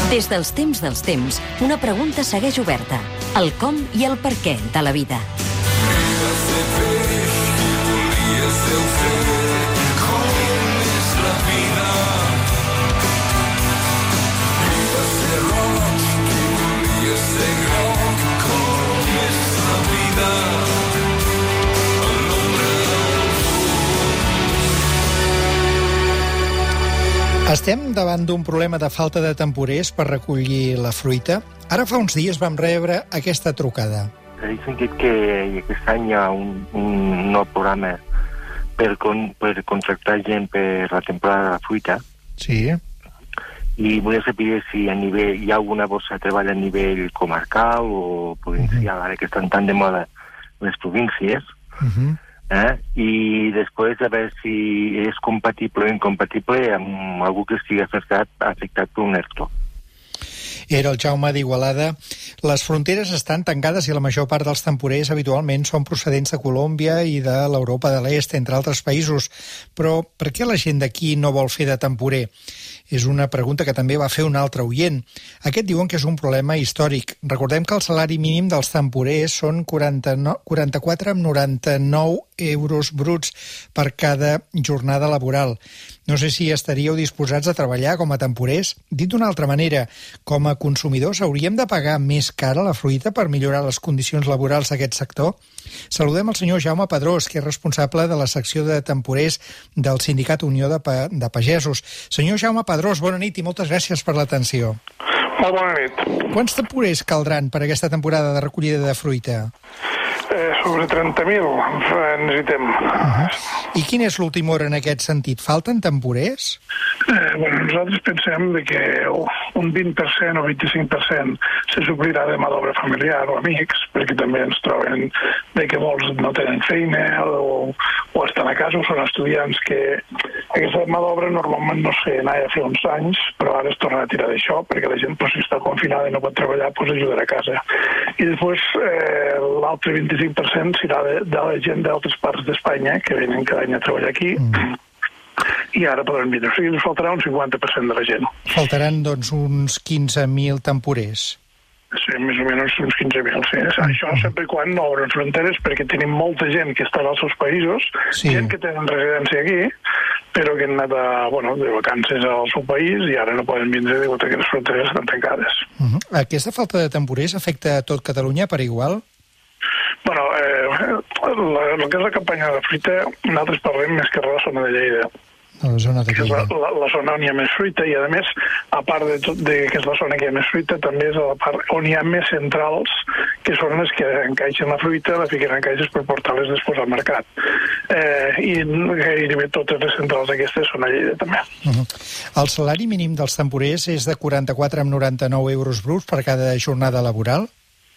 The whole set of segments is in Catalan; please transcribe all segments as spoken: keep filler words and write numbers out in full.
Des dels temps dels temps, una pregunta segueix oberta. El com i el per què de la vida. Estem davant d'un problema de falta de temporers per recollir la fruita. Ara fa uns dies vam rebre aquesta trucada. He sentit que aquest any hi ha un, un nou programa per, con, per contractar gent per la temporada de la fruita. Sí. I volia saber si a nivell, hi ha alguna borsa de treball a nivell comarcal o provincial, uh-huh. ara que estan tan de moda les províncies. Uh-huh. Eh? I després a veure si és compatible o incompatible amb algú que estigui afectat, afectat per un ERTO. Era el Jaume d'Igualada. Les fronteres estan tancades i la major part dels temporers habitualment són procedents de Colòmbia i de l'Europa de l'Est, entre altres països. Però per què la gent d'aquí no vol fer de temporer? És una pregunta que també va fer un altre oient. Aquest diuen que és un problema històric. Recordem que el salari mínim dels temporers són quaranta-nou, quaranta-quatre coma noranta-nou euros bruts per cada jornada laboral. No sé si estaríeu disposats a treballar com a temporers. Dit d'una altra manera, com a consumidors hauríem de pagar més cara la fruita per millorar les condicions laborals d'aquest sector? Saludem el senyor Jaume Pedrós, que és responsable de la secció de temporers del Sindicat Unió de, pa de Pagesos. Senyor Jaume Pedrós, bona nit i moltes gràcies per l'atenció. Molt bona nit. Quants temporers caldran per aquesta temporada de recollida de fruita? Eh, sobre trenta mil necessitem. Uh-huh. I quina és l'última hora en aquest sentit? Falten temporers? Eh, bueno, nosaltres pensem de que un vint per cent o vint-i-cinc per cent se suplirà de mà d'obra familiar o amics, perquè també ens troben de que molts no tenen feina o, o estan a casa o són estudiants que aquesta mà d'obra normalment no sé, anava a fer uns anys, però ara es torna a tirar d'això perquè la gent pues, si està confinada i no pot treballar, pues, ajudarà a casa. I després eh, l'altre vint-i-cinc per cent serà de, de la gent d'altres parts d'Espanya que venen cada any a treballar aquí. Mm. I ara podran vindre. O sigui, ens faltarà un cinquanta per cent de la gent. Faltaran, doncs, uns quinze mil temporers. Sí, més o menys uns quinze mil, sí. Això sempre i quan no obren fronteres, perquè tenim molta gent que està als seus països, sí. Gent que tenen residència aquí, però que han anat a, bueno, de vacances al seu país i ara no poden vindre degut a que les fronteres estan tancades. Uh-huh. Aquesta falta de temporers afecta a tot Catalunya per igual? Bueno, eh, la, el que és la campanya de fruita, nosaltres parlem més que a la zona de Lleida. A la zona de Lleida. És la, la, la zona on hi ha més fruita i, a més, a part de, tot, de que és la zona que hi ha més fruita, també és la part on hi ha més centrals, que són les que encaixen la fruita, la fiquen en caixes per portar-les després al mercat. Eh, I gairebé totes les centrals aquestes són a Lleida, també. Uh-huh. El salari mínim dels temporers és de quaranta-quatre coma noranta-nou euros bruts per cada jornada laboral?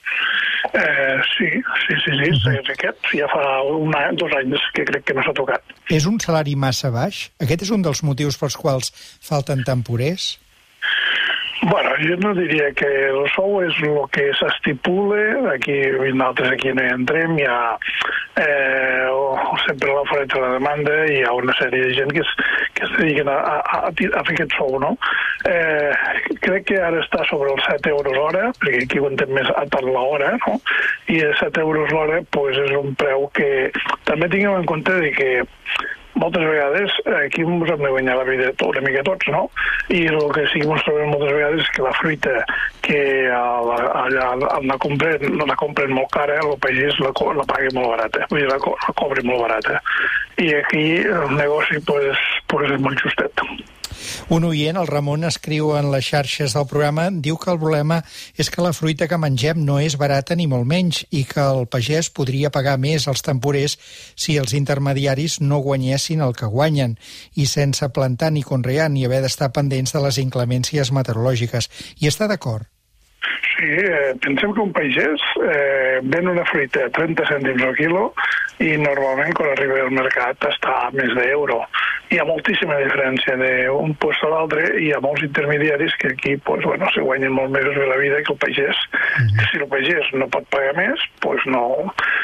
Eh, sí, sí, sí, sí, uh-huh. És aquest. Ja fa un any, dos anys que crec que no s'ha tocat. És un salari massa baix? Aquest és un dels motius pels quals falten temporers? Bueno, jo no diria que el sou és el que s'estipula, aquí nosaltres aquí no hi entrem, hi ha eh, sempre l'oferta de la demanda i hi ha una sèrie de gent que es, que es dediquen a, a, a fer aquest sou, no? Eh, crec que ara està sobre els set euros l'hora, perquè aquí ho entenc més a tant l'hora, no? I a set euros l'hora pues, és un preu que també tinguem en compte de que moltes vegades aquí ens hem de guanyar la vida una mica tots, no? I el que sí que ens trobem moltes vegades és que la fruita que allà la compren, no la compren molt cara, el pagès la, la paga molt barata, vull dir, la, la cobra molt barata. I aquí el negoci pues, pues és molt justet. Un oient, el Ramon, escriu en les xarxes del programa, diu que el problema és que la fruita que mengem no és barata ni molt menys i que el pagès podria pagar més als temporers si els intermediaris no guanyessin el que guanyen i sense plantar ni conrear ni haver d'estar pendents de les inclemències meteorològiques. I està d'acord? Sí, eh, pensem que un pagès eh, ven una fruita a trenta cèntims al quilo i normalment quan arriba al mercat està a més d'euro. Hi ha moltíssima diferència d'un lloc a l'altre i hi ha molts intermediaris que aquí pues, bueno, se guanyen molt més bé la vida que el pagès. Mm-hmm. Si el pagès no pot pagar més, pues no,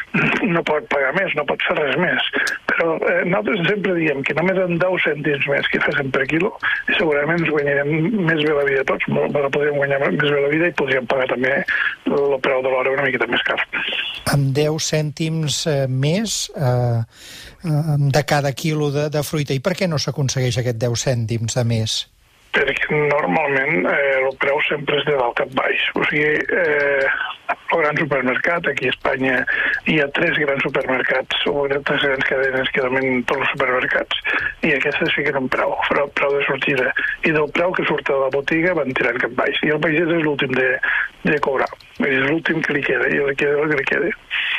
no pot pagar més, no pot fer res més. Però eh, nosaltres sempre diem que només amb deu cèntims més que féssim per quilo, segurament ens guanyarem més bé la vida tots, però podríem guanyar més bé la vida i podríem pagar també el preu de l'hora una miqueta més car. Amb deu cèntims eh, més eh, eh, de cada quilo de, de fruita. I per què no s'aconsegueix aquest deu cèntims de més? Perquè normalment eh, el preu sempre és de dalt cap baix. O sigui, eh, el gran supermercat, aquí a Espanya hi ha tres grans supermercats, o tres grans cadenes que dominen tots els supermercats, i aquestes fiquen un preu, però el preu de sortida. I del preu que surt de la botiga van tirant cap baix. I el pagès és l'últim de, de cobrar. És l'últim que li queda, i li queda el que li queda.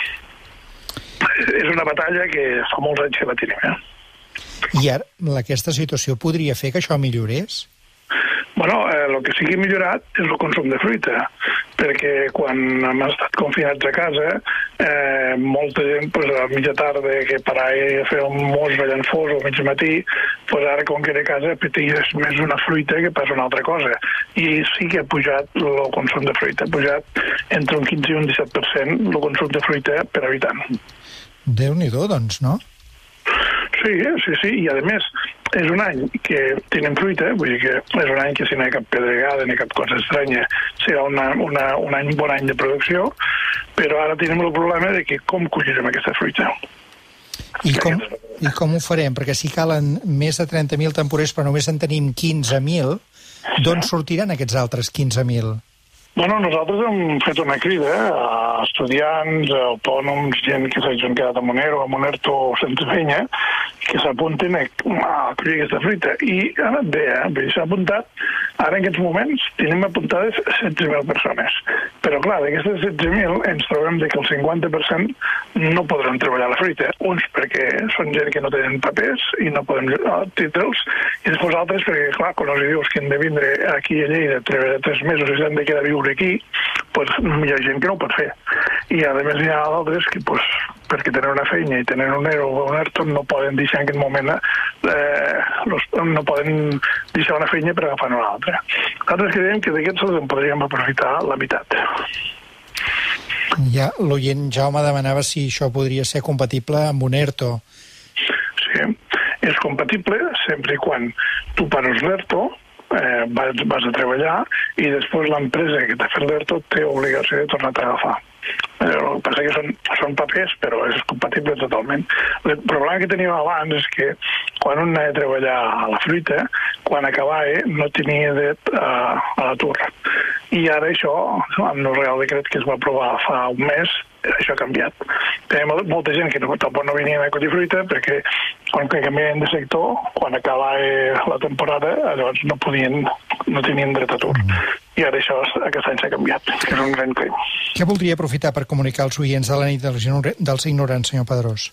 És una batalla que fa molts anys que la tenim, eh? I ara, aquesta situació podria fer que això millorés? Bueno, eh, el que sigui millorat és el consum de fruita, perquè quan hem estat confinats a casa, eh, molta gent pues, a mitja tarda que parava a fer un mos ballant fos o mig matí, pues ara com que era a casa peties més una fruita que pas una altra cosa. I sí que ha pujat el consum de fruita, ha pujat entre un quinze i un disset per cent el consum de fruita per habitant. Déu-n'hi-do, doncs, no? Sí, sí, sí, i a més és un any que tenim fruita, vull dir que és un any que si no hi ha cap pedregada ni cap cosa estranya serà una, una, un any bon any de producció, però ara tenim el problema de que com collirem aquesta fruita. I com, I com ho farem? Perquè si calen més de trenta mil temporers però només en tenim quinze mil, d'on sortiran aquests altres quinze mil? Bueno, nosaltres hem fet una crida a estudiants, a autònoms, gent que s'hagin quedat a Monero, a Monerto o sense feina, que s'apuntin a collir aquesta fruita. I ha anat bé, eh? S'ha apuntat, ara en aquests moments tenim apuntades setze mil persones. Però clar, d'aquestes setze mil ens trobem que el cinquanta per cent no podran treballar la fruita. Uns perquè són gent que no tenen papers i no poden títols, i després altres perquè, clar, quan els dius que han de vindre aquí a Lleida tres mesos i s'han de quedar a viure aquí, pues, hi ha gent que no ho pot fer. I a més hi ha altres que pues, perquè tenen una feina i tenen un ERO o un ERTO no poden deixar en aquest moment eh, los, no poden deixar una feina per agafar una altra. Nosaltres creiem que d'aquests els en podríem aprofitar la meitat. Ja, l'oient Jaume demanava si això podria ser compatible amb un ERTO. Sí, és compatible sempre i quan tu pares l'ERTO, eh, vas, vas a treballar i després l'empresa que t'ha fet l'ERTO té obligació de tornar a agafar. El que passa que són, són papers, però és compatible totalment. El problema que teníem abans és que quan un anava a treballar a la fruita, quan acabava no tenia dret a, a l'atur. I ara això, amb el Real Decret que es va aprovar fa un mes, això ha canviat. Tenim molta gent que no, tampoc no venien a collir fruita perquè quan canvien de sector, quan acabava la temporada, llavors no podien, no tenien dret a atur. I ara això aquest any s'ha canviat, que és un gran crim. Què voldria aprofitar per comunicar als oients de la nit dels ignorants, senyor Pedrós?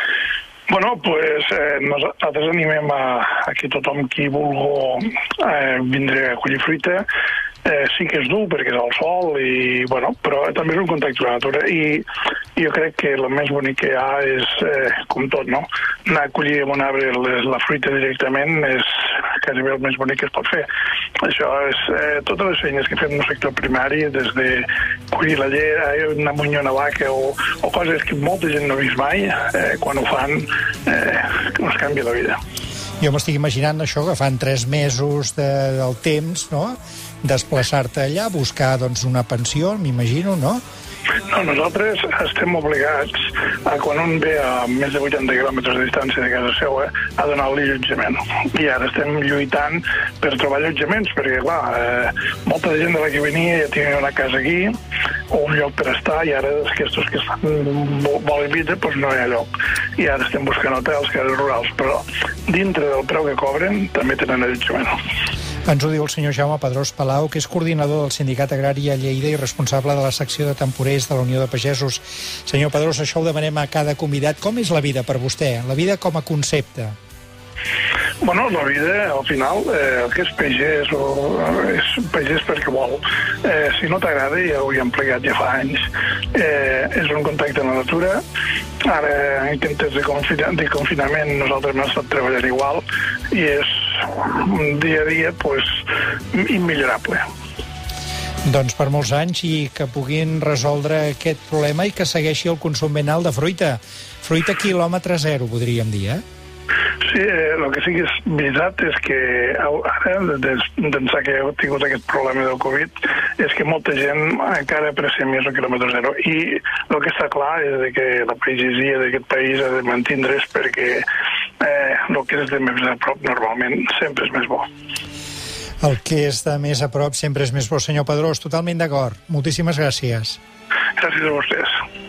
Bueno, pues eh, nosaltres animem a, a que tothom qui vulgui eh, vindre a collir fruita. Eh, sí que és dur perquè és al sol, i, bueno, però també és un contacte amb la natura i jo crec que el més bonic que hi ha és, eh, com tot, no? Anar a collir amb un arbre la fruita directament és quasi bé el més bonic que es pot fer. Això és eh, totes les feines que fem en el sector primari, des de collir la llera, anar a munyar una vaca o, o coses que molta gent no ha vist mai, eh, quan ho fan eh, ens canvia la vida. Jo m'estic imaginant això, que fan tres mesos de, del temps, no?, desplaçar-te allà, buscar doncs, una pensió, m'imagino, no? No, nosaltres estem obligats a quan un ve a més de vuitanta quilòmetres de distància de casa seva a donar-li allotjament. I ara estem lluitant per trobar allotjaments, perquè, clar, eh, molta gent de la que venia ja tenia una casa aquí o un lloc per estar, i ara aquests que estan molt en vida, doncs no hi ha lloc. I ara estem buscant hotels, cases rurals, però dintre del preu que cobren també tenen allotjament. Ens ho diu el senyor Jaume Pedrós Palau, que és coordinador del Sindicat Agrari a Lleida i responsable de la secció de temporers de la Unió de Pagesos. Senyor Pedrós, això ho demanem a cada convidat. Com és la vida per vostè? La vida com a concepte? Bueno, la vida, al final, eh, el que és pagès, o, és pagès perquè vol. Eh, si no t'agrada, ja ho he empleat ja fa anys, eh, és un contacte amb la natura. Ara, en temps de, confina de confinament, nosaltres hem estat treballant igual, i és un dia a dia pues, immillorable. Doncs per molts anys i que puguin resoldre aquest problema i que segueixi el consum ben alt de fruita. Fruita quilòmetre zero, podríem dir, eh? Sí, eh, el que sí que és veritat és que ara, d'ençà que heu tingut aquest problema del Covid, és que molta gent encara aprecia més el quilòmetre zero. I el que està clar és que la pagesia d'aquest país ha de mantindre's perquè eh, el que és de més a prop normalment sempre és més bo. El que és de més a prop sempre és més bo, senyor Pedrós. Totalment d'acord. Moltíssimes gràcies. Gràcies a vostès.